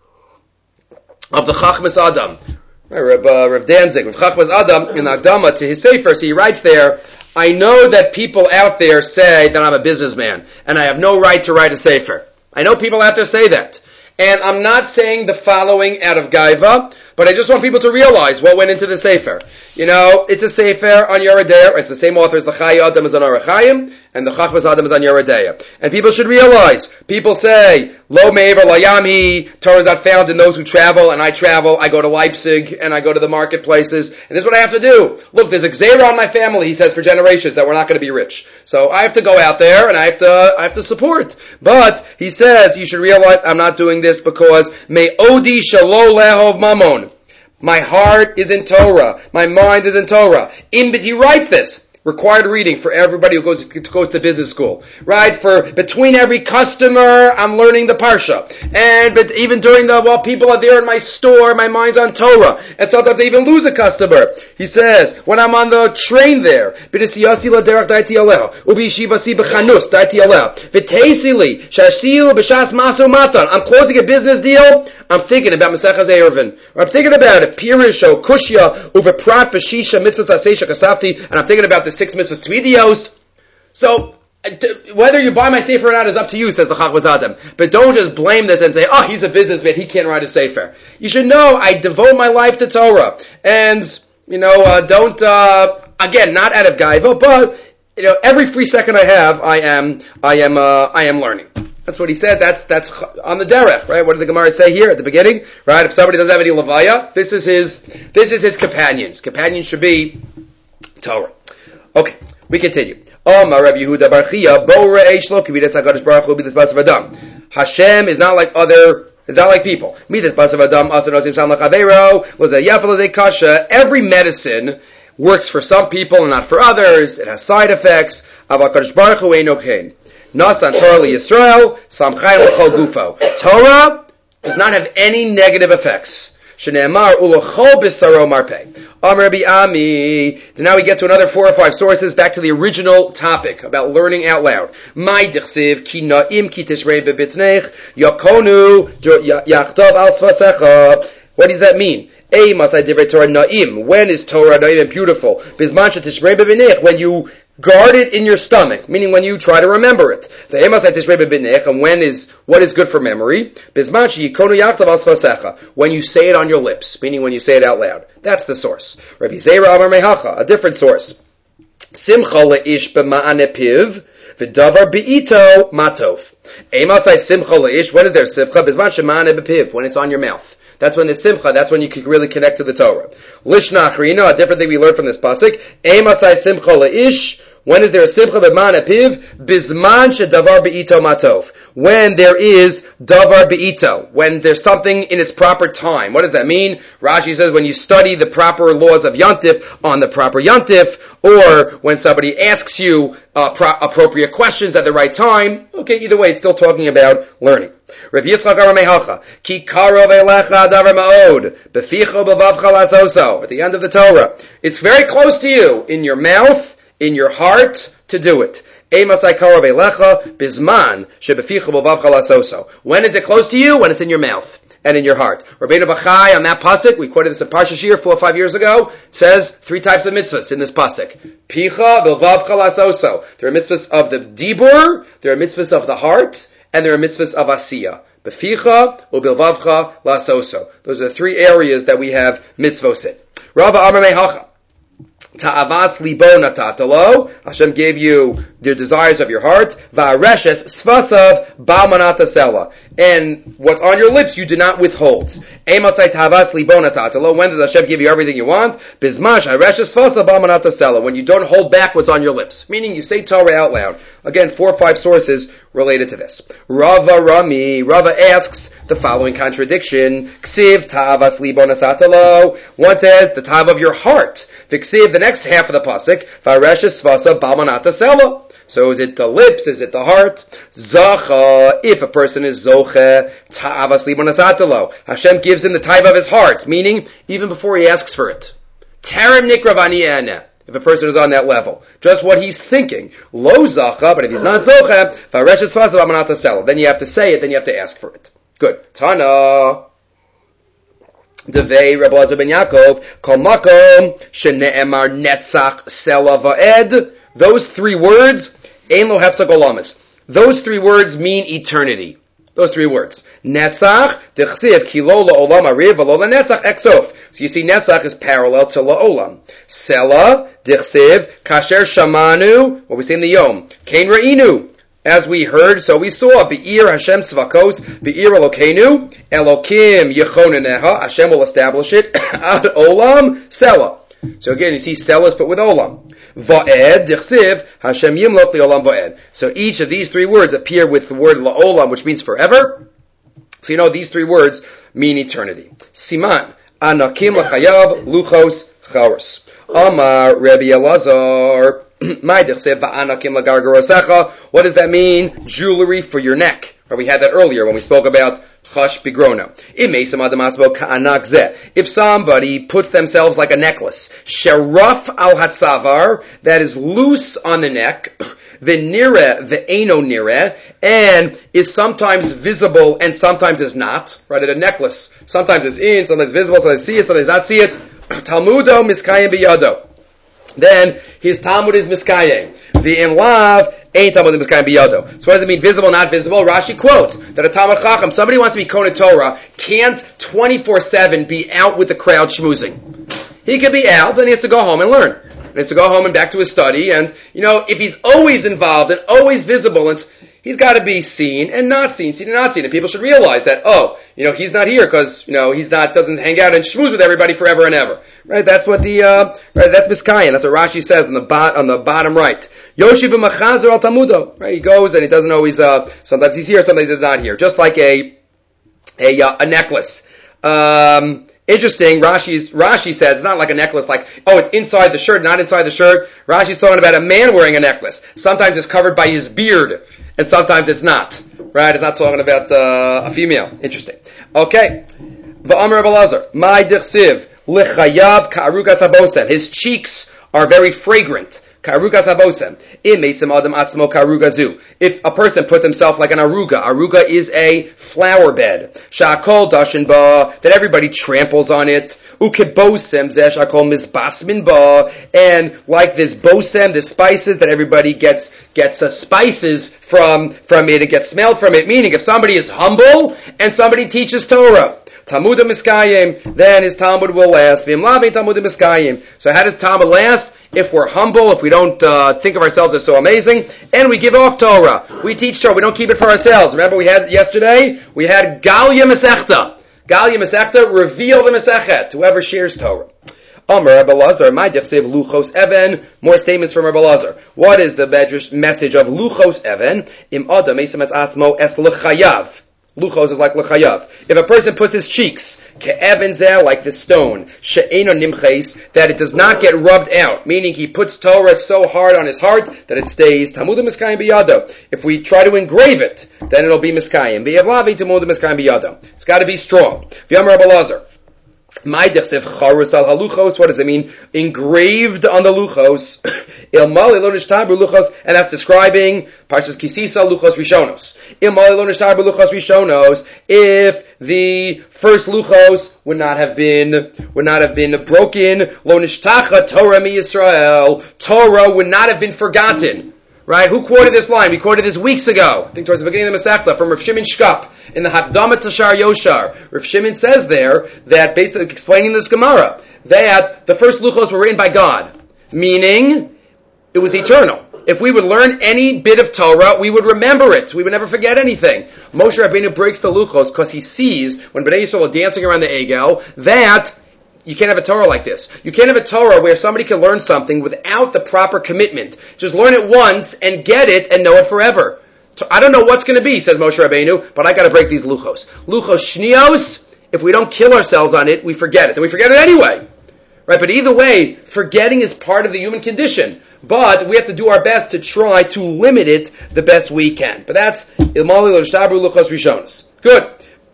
of the Chachmas Adam. Rav, uh, Rav Danzig, Rav Chachmas Adam, in the Akdama to his Sefer, so he writes there, I know that people out there say that I'm a businessman, and I have no right to write a Sefer. I know people out there say that. And I'm not saying the following out of Gaiva, but I just want people to realize what went into the Sefer. You know, it's a Sefer on Yoreh De'ah, it's the same author as the Chai Adam is on Orach Chaim, and the Chachmas Adam is on Yoreh De'ah. And people should realize, people say, Lo me'ever layamhi, Torah is not found in those who travel, and I travel, I go to Leipzig, and I go to the marketplaces, and this is what I have to do. Look, there's a Gzeira on my family, he says, for generations, that we're not going to be rich. So I have to go out there, and I have to, I have to support. But, he says, you should realize, I'm not doing this because, me'odi shalo lehov mamon. My heart is in Torah. My mind is in Torah. In, but he writes this. Required reading for everybody who goes, goes to business school. Right? For between every customer, I'm learning the Parsha. And but even during the, while people are there in my store, my mind's on Torah. And sometimes I even lose a customer. He says, when I'm on the train there, I'm closing a business deal, I'm thinking about Masechas Eruvin. I'm thinking about it. Pirish, Kushya, Uveprat, Peshisha, Mitzvah, Tasesha, Kasafti, and I'm thinking about the six Mitzvahs Tvidios. So, whether you buy my Sefer or not is up to you, says the Chachmas Adam. But don't just blame this and say, oh, he's a businessman, he can't write a Sefer. You should know, I devote my life to Torah. And, you know, uh, don't, uh, again, not out of Gaiva, but, you know, every free second I have, I am, I am, uh, I am learning. That's what he said. That's that's on the derech, right? What did the Gemara say here at the beginning, right? If somebody doesn't have any levaya, this is his this is his companion. His companion should be Torah. Okay, we continue. Omar Rabbi Yehuda Bar Chia, Bo Re'esh Lo K'vidas HaKadosh Baruch Hu B'das Basav Adam. Hashem is not like other. It's not like people. Midas Basav Adam Asa Nosim Sam L'Chaveiro L'Zeh Yafa L'Zeh Kasha. Every medicine works for some people and not for others. It has side effects. Aval Kadosh Baruch Hu Eino Kein. Nasan Torah Yisrael, Samchayim L'chol Gufo. Torah does not have any negative effects. Shneemar Ulachol B'saro Marpeh. Amar Rabbi Ami. Now we get to another four or five sources, back to the original topic about learning out loud. Mai Dichsiv Ki Na'im Ki Tishrei B'Bitnech Yakonu Yachtov Al Svasecha. What does that mean? Eimas I divrei Torah na'im. When is Torah na'im and beautiful? Bizman shetishrei b'binech. When you guard it in your stomach, meaning when you try to remember it. The Eimas I tishrei b'binech. And when is, what is good for memory? Bizman sheyikonu yachtav al svasecha. When you say it on your lips, meaning when you say it out loud. That's the source. Rabbi Zera Amar Mehacha, a different source. Simcha le'ish b'ma'ane piv, v'davar be'ito matov. Eimasai simcha le'ish, when is there simcha? Bizman shema'ane b'piv, when it's on your mouth. That's when there's simcha, that's when you can really connect to the Torah. Lishna achrina, a different thing we learned from this pasuk. Eimasai simcha le'ish, when is there a simcha b'ma'ane piv? Bizman shedavar be'ito matov. When there is davar be'ito, when there's something in its proper time. What does that mean? Rashi says when you study the proper laws of Yantif on the proper Yantif, or when somebody asks you uh, pro- appropriate questions at the right time. Okay, either way, it's still talking about learning. Rav Yitzchak Amar Mehacha, Ki karov elecha davar ma'od, beficha b'vavcha lasoso. At the end of the Torah, it's very close to you, in your mouth, in your heart, to do it. When is it close to you? When it's in your mouth and in your heart. Rabbeinu Bachai, on that pasuk, we quoted this in Parsha Shir four or five years ago, says three types of mitzvahs in this pasuk. Picha, bilvavcha lasoso. There are mitzvahs of the dibur, there are mitzvahs of the heart, and there are mitzvahs of asiyah. Beficha, ubilvavcha lasoso. Those are the three areas that we have mitzvos in. Rava Amar Mehacha. Ta'avas libo natatalo. Hashem gave you the desires of your heart. Va'areshes svasav ba'manatasela. And what's on your lips you do not withhold. Emasai ta'avas libo natatalo. When does Hashem give you everything you want? Bizmash ha'areshes svasav ba'manatasela. When you don't hold back what's on your lips. Meaning you say Torah out loud. Again, four or five sources related to this. Rava Rami. Rava asks the following contradiction. Ksiv ta'avas libo natatalo. One says the tav of your heart. Viksiv, the next half of the pasuk, Vareshes svasa b'manata sela. So is it the lips? Is it the heart? Zacha, if a person is zoche, ta'avas libonasatalo. Hashem gives him the type of his heart, meaning even before he asks for it. Tarim nikravani ena. If a person is on that level, just what he's thinking. Lo zacha, but if he's not zoche, Vareshes svasa b'manata sela. Then you have to say it, then you have to ask for it. Good. Tana. Devei Rabbi Elazar ben Yaakov, Kol Makom shene'emar netzach sela va'ed. Those three words, ein lo hefsek olamis. Those three words mean eternity. Those three words. Netzach, dechsiv, ki lo la'olam ariv, v'lo la'netzach eksof. So you see, netzach is parallel to la'olam. Sela, dechsiv, kasher shamanu, what we say in the Yom, kein ra'inu. As we heard, so we saw, Be'ir Hashem Tzvakos, Be'ir Elokeinu, Elokim Yechoneneha, Hashem will establish it, Ad Olam, Sela. So again, you see Sela is put with Olam. Va'ed, Dichsiv, Hashem Yimloch Li'olam Va'ed. So each of these three words appear with the word La'olam, which means forever. So you know, these three words mean eternity. Siman, Anakim L'chayav, Luchos, Charos. Amar, Rabbi Elazar, what does that mean? Jewelry for your neck. We had that earlier when we spoke about chash bigrono. If somebody puts themselves like a necklace, sheraf al hatzavar, that is loose on the neck, the nire, the eno nire, and is sometimes visible and sometimes is not. Right, at a necklace, sometimes it's in, sometimes visible, sometimes see it, sometimes not see it. Talmudo miskayim biyado. Then his Talmud is miskayim. The in lav ain't Talmud miskayim biyado. So what does it mean? Visible, not visible? Rashi quotes that a Talmud Chacham, somebody wants to be Kohen Torah, can't twenty-four seven be out with the crowd schmoozing. He can be out, then he has to go home and learn. He has to go home and back to his study. And you know, if he's always involved and always visible, and he's got to be seen and not seen, seen and not seen. And people should realize that, oh, you know, he's not here because, you know, he's not, doesn't hang out and schmooze with everybody forever and ever. Right? That's what the, uh, right, that's Miskayan. That's what Rashi says on the bot, on the bottom right. Yoshiv v'machazer al Talmudo. Right? He goes and he doesn't always, uh, sometimes he's here, sometimes he's not here. Just like a, a, uh, a necklace. Um, Interesting, Rashi's, Rashi says, it's not like a necklace like, oh, it's inside the shirt, not inside the shirt. Rashi's talking about a man wearing a necklace. Sometimes it's covered by his beard, and sometimes it's not. Right? It's not talking about uh, a female. Interesting. Okay. V'amar Rav Elazar, my dichsiv, l'chayav ka'arukas habosem. His cheeks are very fragrant. Ka'arukas habosem. Imesim adam atzmo ka'arugazu. If a person puts himself like an aruga, aruga is a flower bed. Sha'akol dashin ba, that everybody tramples on it. ukebosem zesh akol misbasmin ba, and like this bosem, the spices that everybody gets gets uh, spices from from it and gets smelled from it. Meaning, if somebody is humble and somebody teaches Torah, Talmud Miskayim, then his Talmud will last. V'imlavi Talmud Miskayim. So how does Talmud last? If we're humble, if we don't uh, think of ourselves as so amazing, and we give off Torah. We teach Torah. We don't keep it for ourselves. Remember we had yesterday? We had Galia Masechta. Galia Masechta, reveal the Masechet. Whoever shares Torah. Amar Rabbi Lazar, my dechsev luchos even. More statements from Rabbi Lazar. What is the medrash message of luchos even? Im adam esametz asmo es lechayav. Luchos is like lechayav. If a person puts his cheeks ke'even zeh, like the stone, she'eno nimches, that it does not get rubbed out, meaning he puts Torah so hard on his heart that it stays. Talmud miskayim biyado. If we try to engrave it, then it'll be miskayim. Biyavlavi talmud miskayim biyado. It's got to be strong. V'yamar Rabbi Lazar. My dechsev charus al haluchos. What does it mean? Engraved on the luchos. Il mali lo nishtabu luchos, and that's describing Parshas Kisisa luchos rishonos. Il mali lo nishtabu luchos rishonos. If the first luchos would not have been would not have been broken, lo nishtacha Torah mi Yisrael. Torah would not have been forgotten. Right? Who quoted this line? We quoted this weeks ago. I think towards the beginning of the Masechta from Rav Shimon Shkop in the Hakdama Tashar Yoshar. Rav Shimon says there that, basically explaining this Gemara, that the first luchos were written by God, meaning it was eternal. If we would learn any bit of Torah, we would remember it. We would never forget anything. Moshe Rabbeinu breaks the luchos because he sees when Bnei Yisrael are dancing around the Egel that you can't have a Torah like this. You can't have a Torah where somebody can learn something without the proper commitment. Just learn it once and get it and know it forever. I don't know what's going to be, says Moshe Rabbeinu, but I got to break these luchos. Luchos shnios, if we don't kill ourselves on it, we forget it. And we forget it anyway. Right? But either way, forgetting is part of the human condition. But we have to do our best to try to limit it the best we can. But that's ilmali lo shtabru luchos rishonos. Good.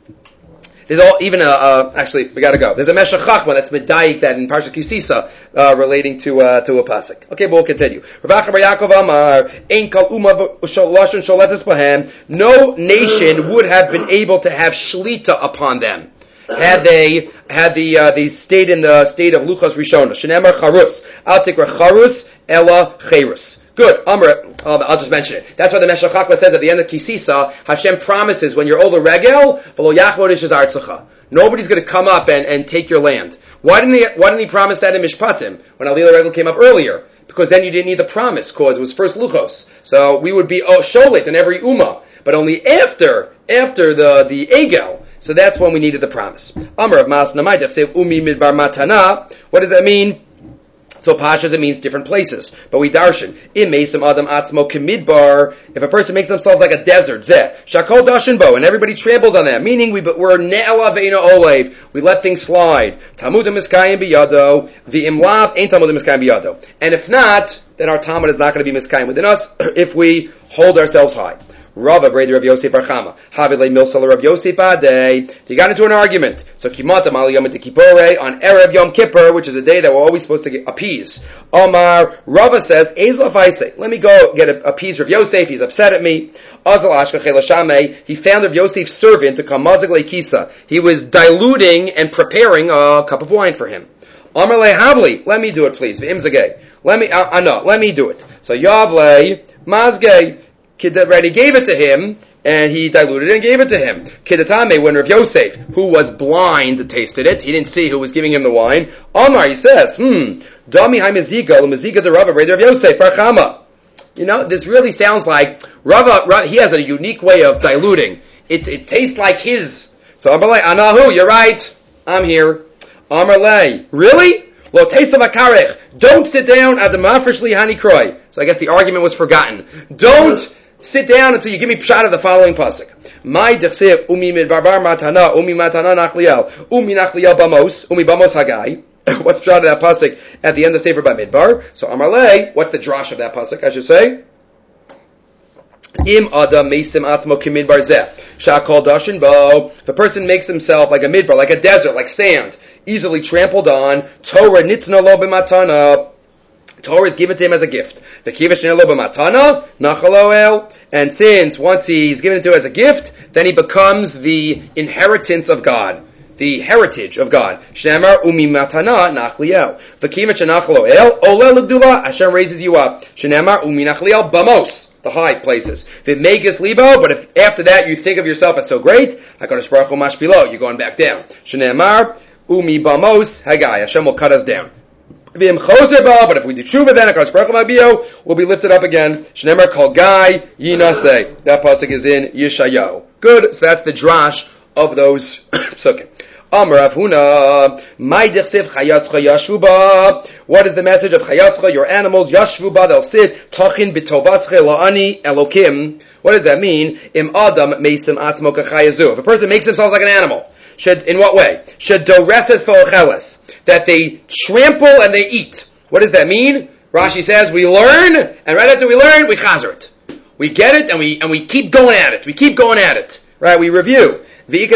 There's all, even a, uh, actually, we gotta go. There's a Meshech Chachma that's medayik that in Parsha Kisisa, uh, relating to, uh, to a pasuk. Okay, but we'll continue. Rav Acha bar Yaakov Amar, Ein kol uma lashon sholetes bahem. No nation would have been able to have shlita upon them had they, had the, uh, they stayed in the state of Luchos Rishona. Shenemar charus. Al tikra charus, ella cherus. Good. Amr, um, I'll just mention it. That's why the Meshech Chachma says at the end of Kisisa, Hashem promises when you're older regel, v'lo yachmodish is artzacha. Nobody's going to come up and, and take your land. Why didn't he? Why didn't he promise that in Mishpatim when Alila regel came up earlier? Because then you didn't need the promise, because it was first luchos. So we would be oh, sholit in every ummah, but only after after the the egel. So that's when we needed the promise. Amr of Mas Namayach say umi midbar matana. What does that mean? So pashas, it means different places. But we darshan. Im meisam adam atzmo kemidbar. If a person makes themselves like a desert, zeh. Shakol dashin bo. And everybody tramples on that. Meaning we, we're ne'ela ve'ina olev. We let things slide. Talmudim miskayim biyado. V'imlav ain't talmudim miskayim biyado. And if not, then our Talmud is not going to be miskayim within us if we hold ourselves high. Rava Breder Rav Yosef Bar Chama. Havile Milsal Rav Yosef Adei. He got into an argument. So Kimatam Al Yom Kippurei on Erev Yom Kippur, which is a day that we're always supposed to get, appease. Omar Rava says, Ezel Vaisei. Let me go get a, appease Rav Yosef. He's upset at me. Azal Ashkach Elashamei. He found Rav Yosef's servant to come Mazag Leikisa. He was diluting and preparing a cup of wine for him. Omar Lehavli. Let me do it, please. V'imzagei. Let me. Uh, uh, no. Let me do it. So Yavle Mazgei. Right, he gave it to him, and he diluted it and gave it to him. Kidatame, when Rav Yosef, who was blind, tasted it, he didn't see who was giving him the wine. Omar, he says, hmm, Dami haimiziga, l'miziga de Rava, Rav Yosef, Barchama. You know, this really sounds like, Rava, Rava, he has a unique way of diluting. It, it tastes like his. So Amar lei, Anahu, you're right, I'm here. Amar lei, really? Lo tesav akarech, don't sit down at the mafreshli hani kroy. So I guess the argument was forgotten. Don't sit down until you give me pshat of the following pasuk. My dechsev umi midbarbar matana umi matana nachliel umi nachliel bamos umi bamos hagai. What's pshat of that pasuk at the end of Sefer Bamidbar? So Amarlei, what's the drash of that pasuk? I should say. Im adam mesim atzmo kimidbar zeh shakol dashin bo. If a person makes himself like a midbar, like a desert, like sand, easily trampled on, Torah nitzna lo b'matana. Torah is given to him as a gift. The kivish lo b'matana nachaloel. And since once he's given it to as a gift, then he becomes the inheritance of God. the heritage of God. Shneimar umi matana nachliel. V'kimet shenachlo el ole l'gdula. Hashem raises you up. Shneimar umi nachliel bamos, the high places. V'megas libo, but if after that you think of yourself as so great, HaKadosh Baruch Hu mashpilo, you're going back down. Shneimar umi bamos hagai. Hashem will cut us down. But if we do tshuva, then HaKadosh Baruch Hu Mabio will be lifted up again. Shneimar kol gai yinaseh. That pasuk is in Yeshayahu. Good. So that's the drash of those psukim. Amar Rav Huna, my dichsev chayascha yashvuba. What is the message of chayascha? Your animals yashvuba, they'll sit tachin bitovascha la'ani elokim. What does that mean? Im adam meisim atzmo kachayazu. If a person makes themselves like an animal, should in what way? Should doreses v'ocheles. That they trample and they eat. What does that mean? Rashi says we learn, and right after we learn, we chazer it. We get it, and we and we keep going at it. We keep going at it. Right? We review. Or we make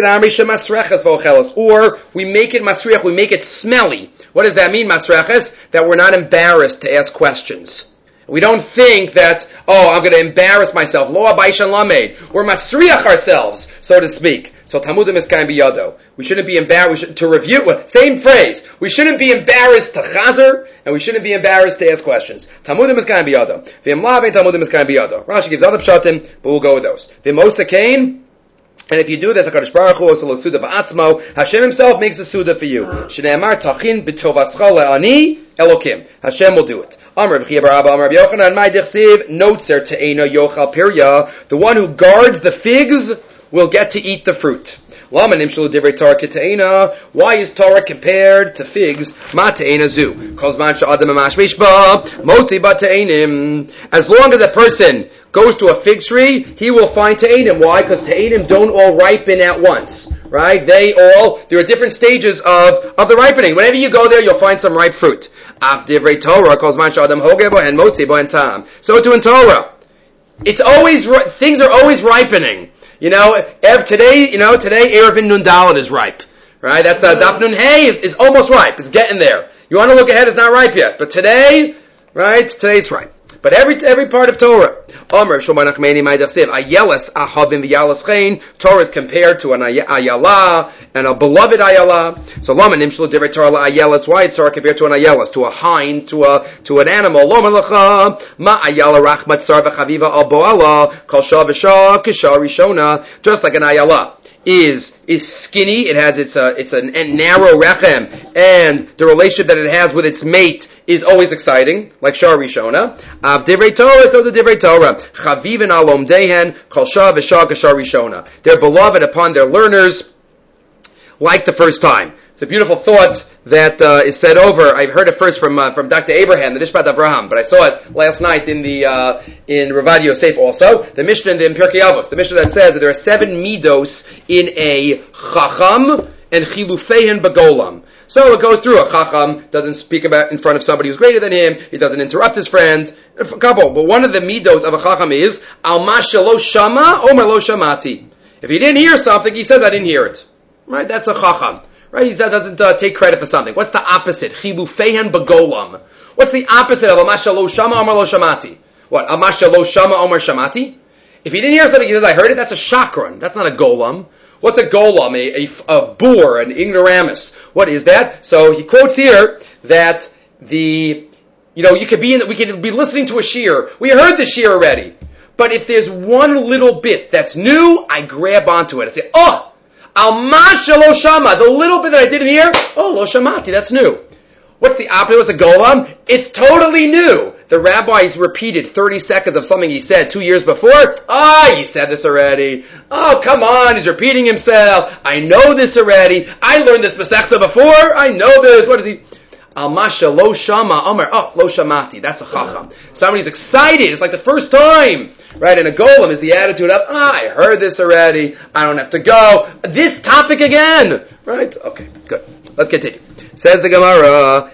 it masriach, we make it smelly. What does that mean, masreches? That we're not embarrassed to ask questions. We don't think that, oh, I'm going to embarrass myself. Lo abaishan lamed. We're masriach ourselves, so to speak. So tamudim is kain biyado. We shouldn't be embarrassed to review. Same phrase. We shouldn't be embarrassed to chazer, and we shouldn't be embarrassed to ask questions. Tamudim is kain biyado. V'im lave tamudim is kain biyado. Rashi gives other pshatim, but we'll go with those. V'mosa kain. And if you do this, HaKadosh Baruch Hu also suda ba'atzmo, Hashem Himself makes the suda for you. Shneimar tachin b'tovascha le'ani elokim. Hashem will do it. Amar Rav Chia bar Abba, Amar Rav Yochanan, my dichsiv, notzer te'ena yochal pirya. The one who guards the figs will get to eat the fruit. Lama nimshlu divrei Torah k'te'ena. Why is Torah compared to figs? Ma te'ena zu. Kozman sha'adam amash mishba, motzi ba te'enim. As long as a person goes to a fig tree, he will find te'enim. Why? Because te'enim don't all ripen at once. Right? They all, there are different stages of, of the ripening. Whenever you go there, you'll find some ripe fruit. Af divrei Torah, kozman sha'adam hogebo and motzi bo and tam. So too in Torah. It's always, things are always ripening. You know, today, you know, today Erevin Nun Dalet is ripe. Right? That's, uh, Daf Nun Hey is, is almost ripe. It's getting there. You want to look ahead, it's not ripe yet. But today, right, today it's ripe. But every every part of Torah, Omer Shomanach Meini Ma'idachsiv Ayelas Ahavim V'Yalas Chein. Torah is compared to an Ayala and a beloved Ayala. So Lama Nimshlu Divrei Torah Ayelas. Why is Torah compared to an Ayelas, to a hind, to a to an animal? Loma Lecha Ma Ayala Rachmat Sar V'Chaviva Al Boala Kol Shah V'Shah Kishah Rishona. Just like an Ayala is is skinny, it has its uh, it's a, a narrow rechem, and the relationship that it has with its mate is always exciting, like Shah Rishona. Av Divrei Torah, so the Divrei Torah. Chavivin alom dehen, kol Shah v'Shah k'Shah Rishona. They're beloved upon their learners, like the first time. It's a beautiful thought that uh, is said over. I've heard it first from uh, from Doctor Abraham, the Nishpat Avraham, but I saw it last night in the uh, in Ravad Yosef also. The Mishnah in the Pirkei Avos, the Mishnah that says that there are seven midos in a chacham and chilufeihen bagolam. So it goes through. A chacham doesn't speak about in front of somebody who's greater than him. He doesn't interrupt his friend. A couple, but one of the midos of a chacham is al ma shelo shama omer lo shamati. If he didn't hear something, he says I didn't hear it. Right? That's a chacham. Right? He doesn't uh, take credit for something. What's the opposite? Chilufeihen bagolam. What's the opposite of Amash lo shama omer lo shamati? What? Amash lo shama omer shamati? If he didn't hear something, he says, I heard it. That's a chakran. That's not a golam. What's a golam? A, a, a boor, an ignoramus. What is that? So he quotes here that the, you know, you could be in the, we could be listening to a shiur. We heard the shiur already. But if there's one little bit that's new, I grab onto it. I say, oh! Al-mash lo shama, the little bit that I didn't hear, oh, lo shamati, that's new. What's the opposite? What's a golam? It's totally new. The rabbis repeated thirty seconds of something he said two years before. Ah, oh, he said this already. Oh, come on, he's repeating himself. I know this already. I learned this Masechta before. I know this. What is he? Al-masha lo shama, Omer, oh, lo shamati, that's a chacham. Somebody's excited, it's like the first time. Right, and a golem is the attitude of, ah, I heard this already, I don't have to go. This topic again! Right? Okay, good. Let's continue. Says the Gemara,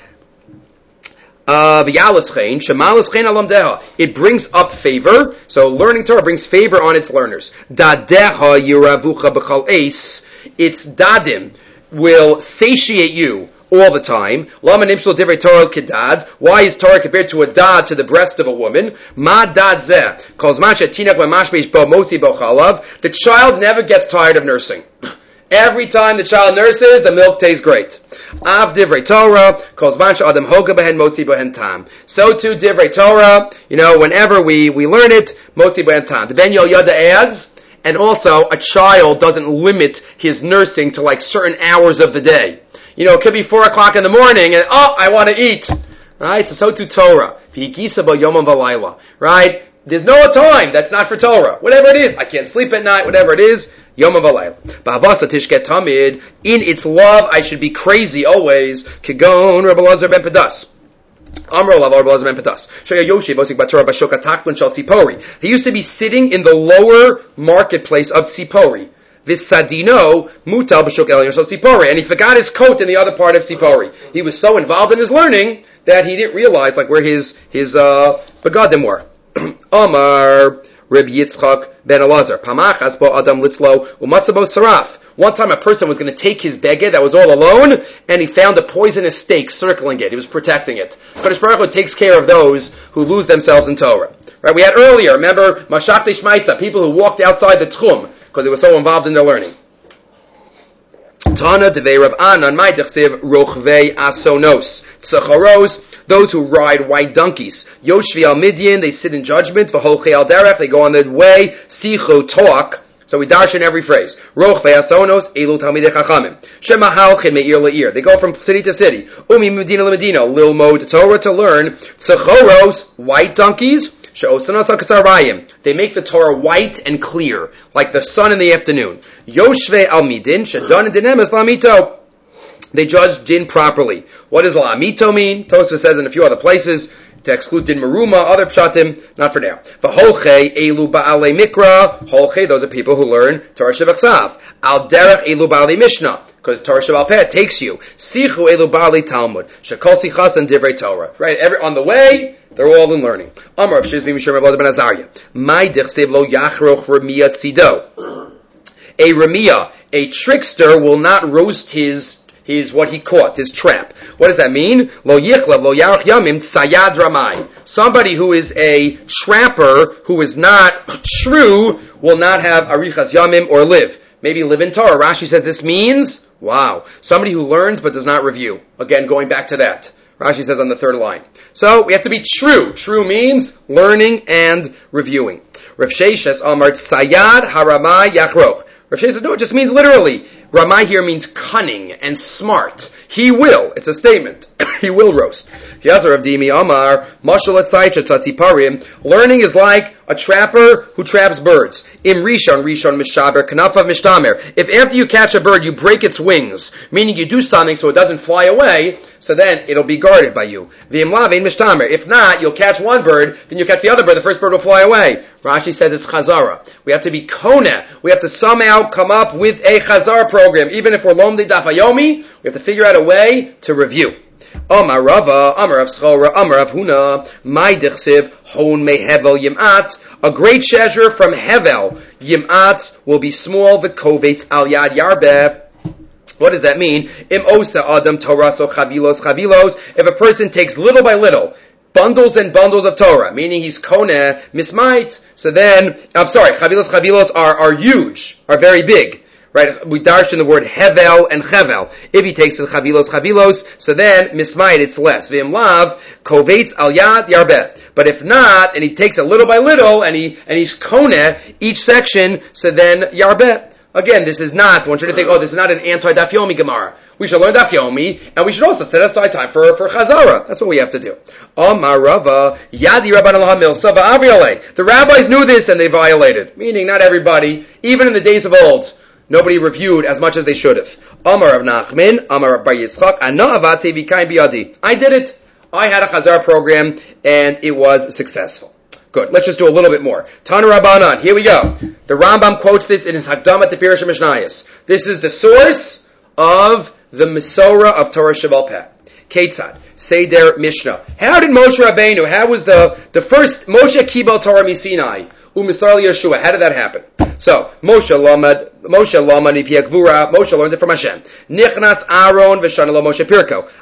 uh, it brings up favor, so learning Torah brings favor on its learners. Dadeha yiravucha b'chal eis, its dadim will satiate you all the time. Lama nimshul divrei Torah kedad. Why is Torah compared to a dad to the breast of a woman? Ma dad zeh. Kol zman she'tinak v'mashbeish bo mosi bo chalav. The child never gets tired of nursing. Every time the child nurses, the milk tastes great. Av divrei Torah, kol zman she'adam hoga behen motzi behen tam. So too divrei Torah, you know, whenever we, we learn it, motzi behen tam. The Ben Yehoyada adds, and also a child doesn't limit his nursing to like certain hours of the day. You know, it could be four o'clock in the morning, and oh, I want to eat. Right? So, so too Torah. Right? There's no time that's not for Torah. Whatever it is. I can't sleep at night, whatever it is. Yom Valayla. Ba'avasa tishket tamid. In its love, I should be crazy always. Kigon Rabbi Elazar ben Pedas. Amro Lav Rabbi Elazar ben Pedas. Shoya Yoshi Bosik Batorah Bashoka Taklun Shal Tzipori. He used to be sitting in the lower marketplace of Tzipori. Visadino mutal b'shuk elyon shel Tzipori, and he forgot his coat in the other part of Tzipori. He was so involved in his learning that he didn't realize like where his his uh, begadim were. Amar Rabbi Yitzchak ben Elazar Pamachas bo Adam Litzlo umatzabo saraf. One time a person was going to take his beged that was all alone, and he found a poisonous snake circling it. He was protecting it. Kodesh Baruch Hu takes care of those who lose themselves in Torah. Right? We had earlier, remember, Mashachti Shmaitza, people who walked outside the Tchum, because they were so involved in their learning. Tana devei Rav Anan ma'idechsiv rochvei asonos tzacharos, those who ride white donkeys. Yoshvi al Midian, they sit in judgment. V'holchei al derech, they go on their way. Sicho talk. So we dash in every phrase. Rochvei asonos elu talmidei chachamim. Shemahalchin me'ir le'ir. They go from city to city. Umi medina le'medina, lilmod Torah, to learn. Tzacharos, white donkeys. They make the Torah white and clear, like the sun in the afternoon. Yoshve al midin shadon dinemes la'amito. They judge din properly. What does la'amito mean? Tosfos says in a few other places to exclude din meruma, other pshatim, not for now. V'holchei elu ba'alei mikra. Holchei, those are people who learn Torah shebachsav. Al derech elu ba'alei mishnah, because Torah Sheba'al Peh takes you. Sichu elu ba'alei Talmud. Shekol sichas and divrei Torah. Right, every on the way. They're all in learning. Amar of Shizvi Mishur Rabbi ben Azariah. My dichsev lo yachroch remiyah tzido. A remiyah, a trickster, will not roast his his what he caught, his trap. What does that mean? Lo yichlav lo yarach yamim tzayad ramai. Somebody who is a trapper, who is not true, will not have arichas yamim or live. Maybe live in Torah. Rashi says this means, wow, somebody who learns but does not review. Again, going back to that. Rashi says on the third line. So, we have to be true. True means learning and reviewing. Rav Sheshes Amar Sayad Haramai Yachroch. Rav Sheshes says, no, it just means literally. Ramai here means cunning and smart. He will. It's a statement. He will roast. Yazar of Dimi Amar Mashal Etzaycha Tzatziparim. Learning is like a trapper who traps birds. Im Rishon Rishon Mishaber Kanafav Mishtamer. If after you catch a bird you break its wings, meaning you do something so it doesn't fly away, so then it'll be guarded by you. If not, you'll catch one bird, then you'll catch the other bird, the first bird will fly away. Rashi says it's chazara. We have to be kona. We have to somehow come up with a chazar program. Even if we're lomdi dafayomi, we have to figure out a way to review. Amar Rava, Amar Rav Schora, Amar Rav Huna, my dichsiv, hon me hevel yimat. A great treasure from hevel, yimat, will be small, the kovetz al yad yarbeh. What does that mean? Im osa adam toraso chavilos chavilos. If a person takes little by little, bundles and bundles of Torah, meaning he's koneh mismait, so then, I'm sorry, chavilos chavilos are, are huge, are very big. Right? We darshan the word hevel and chevel. If he takes the chavilos chavilos, so then mismait it's less. V'im lav kovetz al yad yarbeh. But if not, and he takes it little by little, and he and he's koneh each section, so then yarbeh. Again, this is not, one should think, oh, this is not an anti-Daf Yomi Gemara. We should learn Daf Yomi, and we should also set aside time for, for Chazara. That's what we have to do. Amar Rava, Yadi Rabban al-Hamil, Sava Aviole. The rabbis knew this and they violated. Meaning, not everybody, even in the days of old, nobody reviewed as much as they should have. Amar Rav Nachman, Amar Rav Bar Yitzchak, Ana avate v'kaim biyadi. I did it. I had a Chazara program, and it was successful. Good. Let's just do a little bit more. Tana Rabbanan. Here we go. The Rambam quotes this in his Hakdama to Pirush Mishnayos. This is the source of the Mesorah of Torah Sheba'al Peh. Ketzad. Seder Mishnah. How did Moshe Rabbeinu, how was the, the first, Moshe Kibel Torah Misinai, Umisar Yeshua, how did that happen? So, Moshe Lamad, Moshe Lamad Ipiak Vura, Moshe learned it from Hashem. Nichnas Aaron V'Shanalo Moshe Pirko.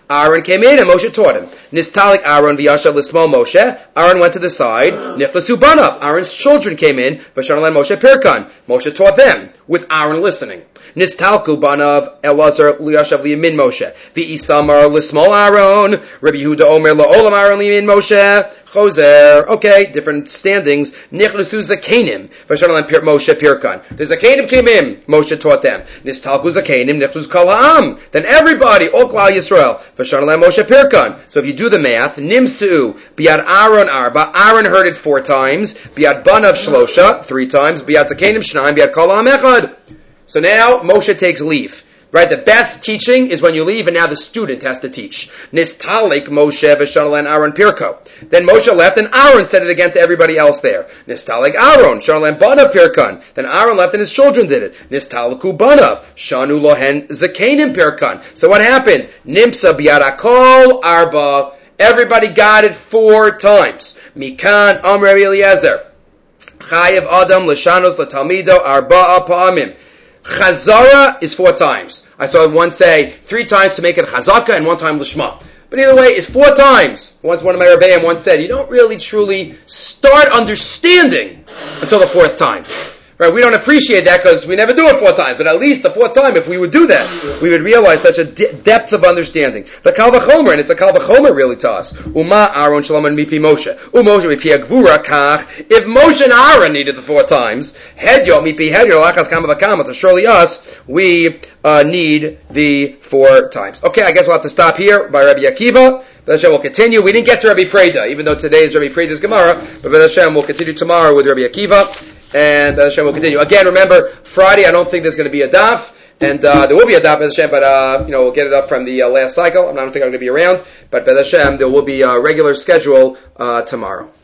Aaron came in and Moshe taught him. Nistalik Aaron v'yashav l'smol Moshe. Aaron went to the side. Nichlasu banav. Aaron's children came in. V'shanalem Moshe pirkan. Moshe taught them with Aaron listening. Nistalku banav Elazar liyashav liyamin Moshe. V'isamar l'smol Aaron. Rabbi Yehuda omer la'olam Aaron liyamin Moshe. Choser. Okay, different standings. Nichlasu zakenim. V'shanalem Moshe pirkan. The zakenim came in. Moshe taught them. Nistalku zakenim. Nichlasu kol ha'am. Then everybody, all Klal Yisrael. V'shanalem Moshe pirkan. So if you do the math, nimsu biad Aaron arba. Aaron heard it four times. Biad banav shlosha three times. Biad zakenim shnaim. Biad kol ha'am echad. So now Moshe takes leave. Right? The best teaching is when you leave and now the student has to teach. Nistalik Moshe v'shanalen Aaron pirko. Then Moshe left and Aaron said it again to everybody else there. Nistalik Aaron, shanalen banav pirkan. Then Aaron left and his children did it. Nistaliku banav, shanu lohen zakenim pirkan. So what happened? Nimsa biyarakol arba. Everybody got it four times. Mikan Amr Rabbi Eliezer. Chayev Adam l'shanos l'talmido arba'a pa'amim. Chazara is four times. I saw one say three times to make it chazaka and one time l'shma. But either way, it's four times. Once one of my Rebbeim once said, you don't really truly start understanding until the fourth time. Right? We don't appreciate that because we never do it four times. But at least the fourth time, if we would do that, we would realize such a de- depth of understanding. The Kal V'chomer, and it's a Kal V'chomer really to us. Uma Aaron Shalom and Mipi Moshe. Umoshe Mipi Agvura Kach. If Moshe and Aaron needed the four times, Hedyo Mipi Hedyo Lachas Kama V'kama. So surely us, we uh, need the four times. Okay, I guess we'll have to stop here by Rabbi Akiva. B'ez Hashem will continue. We didn't get to Rabbi Freida, even though today is Rabbi Freida's Gemara. But B'ez Hashem will continue tomorrow with Rabbi Akiva. And B'ez Hashem will continue. Again, remember, Friday, I don't think there's going to be a daf. And uh, there will be a daf, B'ez Hashem, but uh, you know, we'll get it up from the uh, last cycle. I don't think I'm going to be around. But B'ez Hashem, there will be a regular schedule uh, tomorrow.